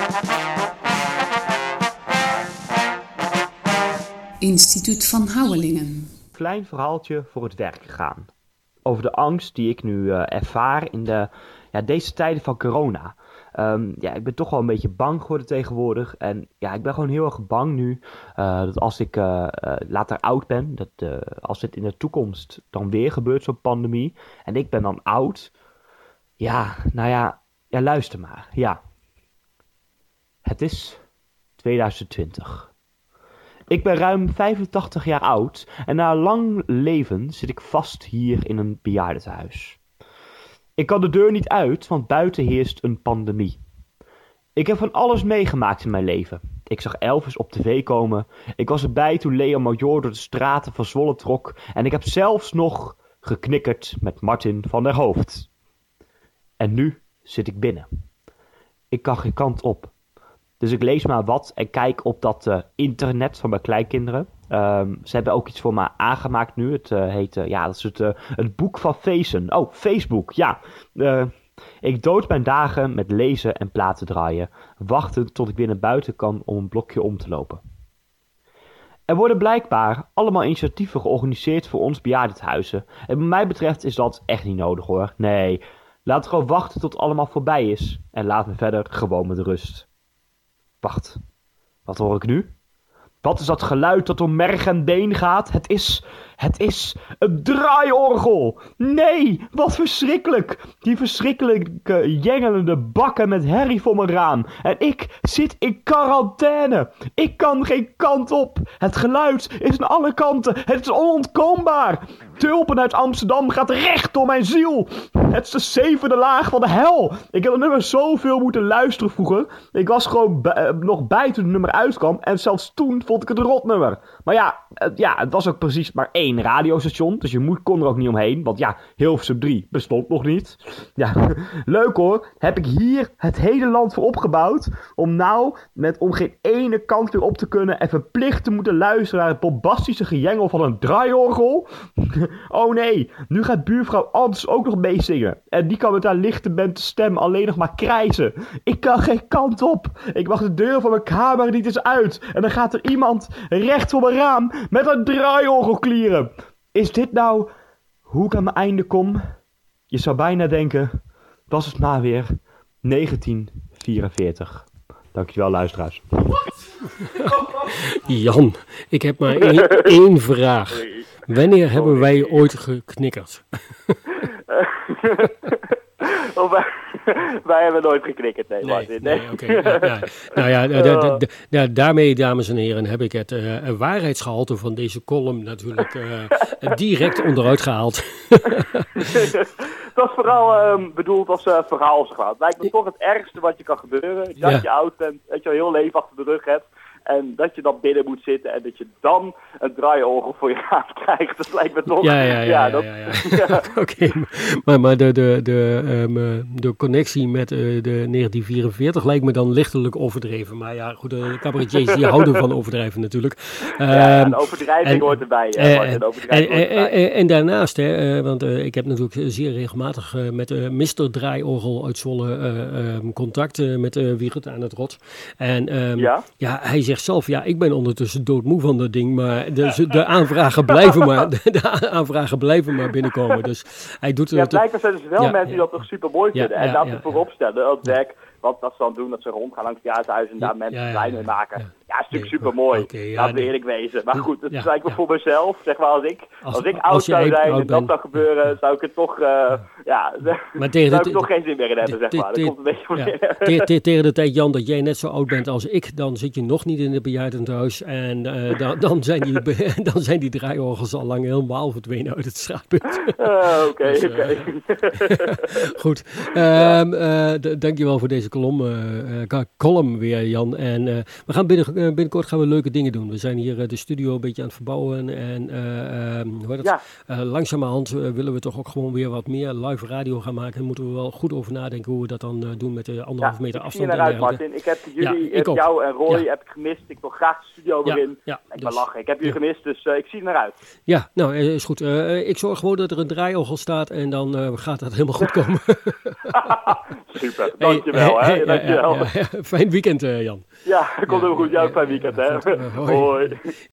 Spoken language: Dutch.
Instituut Van Houwelingen. Klein verhaaltje voor het werk gegaan. Over de angst die ik nu ervaar in deze tijden van corona. Ik ben toch wel een beetje bang geworden tegenwoordig. En ja, ik ben gewoon heel erg bang nu dat als ik later oud ben, dat als dit in de toekomst dan weer gebeurt, zo'n pandemie, en ik ben dan oud. Ja, luister maar. Ja. Het is 2020. Ik ben ruim 85 jaar oud en na een lang leven zit ik vast hier in een bejaardentehuis. Ik kan de deur niet uit, want buiten heerst een pandemie. Ik heb van alles meegemaakt in mijn leven. Ik zag Elvis op tv komen. Ik was erbij toen Leo Major door de straten van Zwolle trok. En ik heb zelfs nog geknikkerd met Martin van der Hoofd. En nu zit ik binnen. Ik kan geen kant op. Dus ik lees maar wat en kijk op dat internet van mijn kleinkinderen. Ze hebben ook iets voor me aangemaakt nu. Het heet, dat is het boek van Facen. Oh, Facebook, ja. Ik dood mijn dagen met lezen en platen draaien. Wachten tot ik weer naar buiten kan om een blokje om te lopen. Er worden blijkbaar allemaal initiatieven georganiseerd voor ons bejaardentehuizen. En wat mij betreft is dat echt niet nodig hoor. Nee, laat gewoon wachten tot het allemaal voorbij is. En laat me verder gewoon met rust. Wacht, wat hoor ik nu? Wat is dat geluid dat door merg en been gaat? Het is een draaiorgel. Nee, wat verschrikkelijk. Die verschrikkelijke jengelende bakken met herrie voor mijn raam. En ik zit in quarantaine. Ik kan geen kant op. Het geluid is aan alle kanten. Het is onontkoombaar. Tulpen uit Amsterdam gaat recht door mijn ziel. Het is de zevende laag van de hel. Ik heb het nummer zoveel moeten luisteren vroeger. Ik was gewoon nog bij toen het nummer uitkwam. En zelfs toen vond ik het een rotnummer. Maar ja, het was ook precies maar 1 radiostation. Dus je kon er ook niet omheen. Want ja, Hilversum 3 bestond nog niet. Ja, leuk hoor. Heb ik hier het hele land voor opgebouwd. Om nou, om geen ene kant weer op te kunnen. En verplicht te moeten luisteren naar het bombastische gejengel van een draaiorgel. Oh nee, nu gaat buurvrouw Ans ook nog meezingen. En die kan met haar lichte bente stem alleen nog maar krijsen. Ik kan geen kant op. Ik mag de deur van mijn kamer niet eens uit. En dan gaat er iemand recht voor mijn raam met een draaiorgel klieren. Is dit nou hoe ik aan mijn einde kom? Je zou bijna denken, was het maar weer 1944. Dankjewel luisteraars. Jan, ik heb maar één vraag. Wanneer hebben wij ooit geknikkerd? Wij hebben nooit geknikkerd, nee. Martin. Nee. Oké. Daarmee, dames en heren, heb ik het waarheidsgehalte van deze column natuurlijk direct onderuit gehaald. Dat is vooral bedoeld als verhaalsgehaald. Het lijkt me toch het ergste wat je kan gebeuren. Dat je oud bent, dat je al heel leven achter de rug hebt. En dat je dan binnen moet zitten en dat je dan een draaiorgel voor je raam krijgt. Dat lijkt me toch... Ja. Oké, maar de connectie met de 1944 lijkt me dan lichtelijk overdreven. Maar ja, goed, de cabaretiers die houden van overdrijven natuurlijk. Een overdrijving hoort erbij. En daarnaast, want ik heb natuurlijk zeer regelmatig met Mr. Draaiorgel uit Zwolle contact met Wiegert aan het Rot. En hij zegt zelf, ik ben ondertussen doodmoe van dat ding, maar de aanvragen blijven maar binnenkomen. Dus hij doet het. Blijkbaar zijn er wel mensen die dat toch super mooi vinden. En laten we voorop stellen dat Jack, wat dat ze dan doen, dat ze rondgaan langs het jaarthuis en daar mensen blij mee maken. Ja, is natuurlijk super mooi. Laten we eerlijk wezen. Maar goed, dat is eigenlijk voor mezelf. Zeg maar, als ik oud zou zijn en dat zou gebeuren, zou ik het toch, maar zou ik toch geen zin meer in hebben, zeg maar. Dat komt een beetje tegen de tijd, Jan, dat jij net zo oud bent als ik, dan zit je nog niet in het bejaardentehuis. En dan zijn die draaiorgels al lang helemaal verdwenen uit het straatpunt. Oké. Goed. Dankjewel voor deze column weer, Jan. En we gaan binnenkort gaan we leuke dingen doen. We zijn hier de studio een beetje aan het verbouwen. En langzamerhand willen we toch ook gewoon weer wat meer live radio gaan maken. Daar moeten we wel goed over nadenken hoe we dat dan doen met de 1,5 meter afstand. Ik zie eruit, Martin. Ik heb jou en Roy heb ik gemist. Ik wil graag de studio weer in. Ik ben lachen. Ik heb jullie gemist, dus ik zie er naar uit. Ja, nou, is goed. Ik zorg gewoon dat er een draaiorgel staat en dan gaat dat helemaal goed komen. Super, dankjewel. Dankjewel. Fijn weekend, Jan. Ja, komt heel goed. Jouw fijn weekend, hè. Hoi.